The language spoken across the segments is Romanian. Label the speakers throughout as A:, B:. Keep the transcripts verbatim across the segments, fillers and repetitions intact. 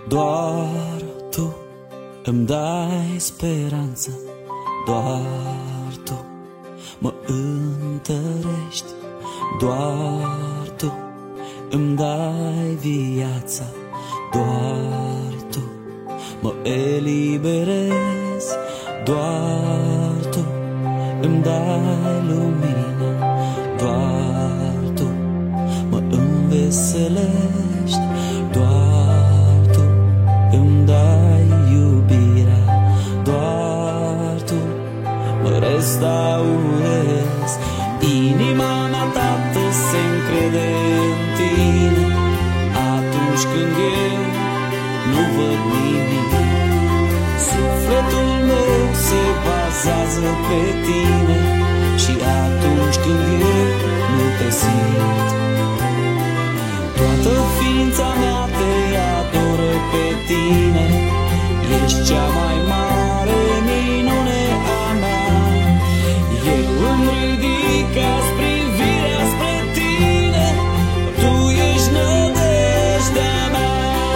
A: Doar Tu îmi dai speranță, doar Tu mă întărești, doar Tu îmi dai viața, doar Tu mă eliberezi, doar Tu îmi dai lumină, doar Tu mă înveselești, doar Tu îmi dai iubirea, doar Tu mă restaurezi. Inima mea, Tată, se încrede în Tine atunci când eu nu văd nimic. Sufletul meu se bazează pe Tine și atunci când eu nu Te simt. Toată ființa mea Te adoră pe Tine, ești cea mai mare minune a mea. Eu îmi ridic azi privirea spre Tine, Tu ești nădejdea mea.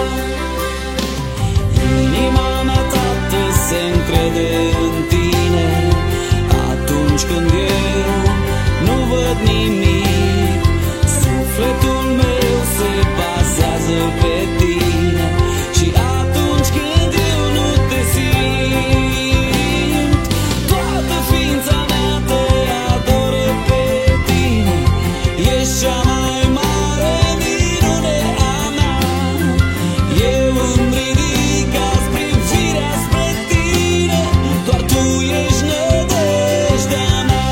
A: Inima mea, Tată, se încrede în Tine atunci când eu nu văd nimic. Sufletul meu se bazează pe Tine și atunci când eu nu Te simt. Toată ființa mea Te adoră pe Tine, ești cea mai mare minune a mea. Eu îmi ridic azi privirea spre Tine, doar Tu ești nădejdea mea.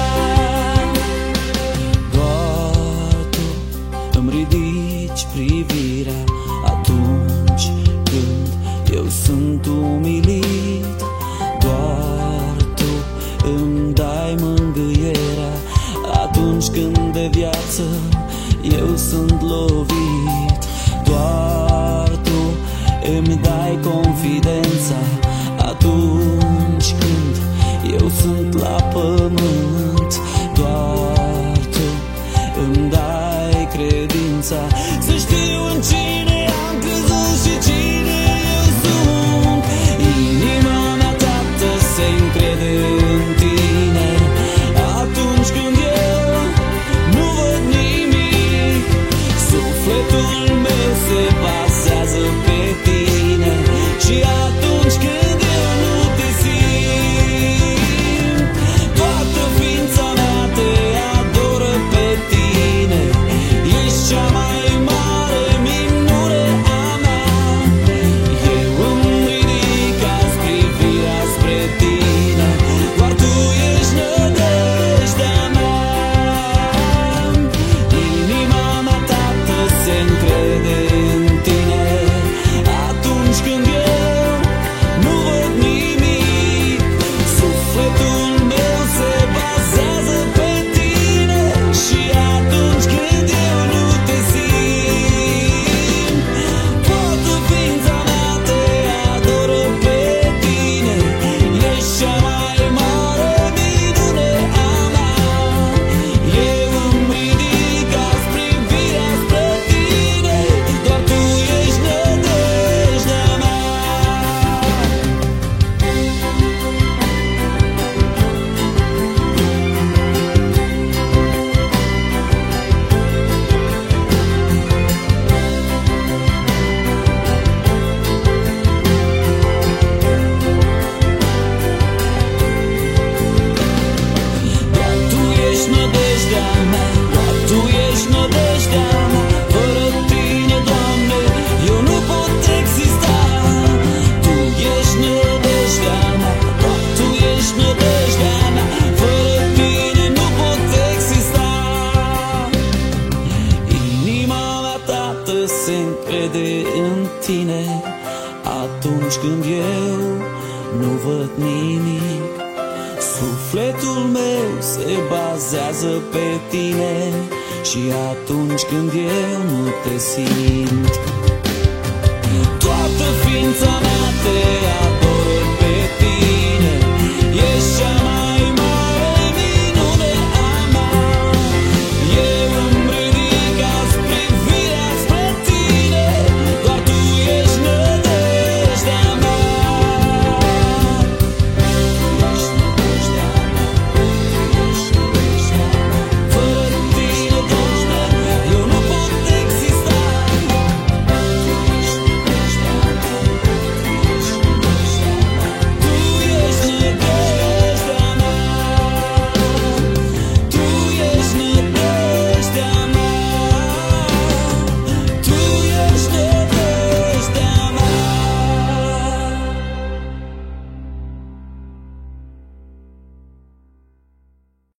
A: Doar Tu îmi ridici privirea atunci când eu sunt umilit, doar Tu îmi dai mângâierea atunci când de viață eu sunt lovit, doar Tu îmi dai confidența atunci când eu sunt la pământ, doar Tu îmi dai credința să știu în cine am crezut și cine eu sunt. Inima mea, Tată, se încrede în Tine atunci când eu nu văd nimic. Sufletul meu se bazează pe Tine și atunci când eu nu Te simt. Toată ființa mea Te adoră pe Tine, ești cea mai mare minune a mea. Eu îmi ridic azi privirea spre Tine, doar Tu ești nădejdea mea. Inima mea, Tată, se încrede în Tine atunci când eu nu văd nimic. Sufletul meu se bazează pe Tine și atunci când eu nu Te simt. Toată ființa mea Te adoră pe Tine, ești cea mai mare minune a mea. Eu îmi ridic azi privirea spre Tine, doar Tu ești nădejdea mea. Doar Tu ești nădejdea mea, doar Tu ești nădejdea mea. Fără Tine, Doamne, eu nu pot exista. Tu ești nădejdea mea, doar Tu ești nădejdea mea. Fără Tine nu pot exista. Inima mea, Tată, se încrede în Tine atunci când eu nu văd nimic. Sufletul meu se bazează pe Tine și atunci când eu nu Te simt. Toată ființa mea Te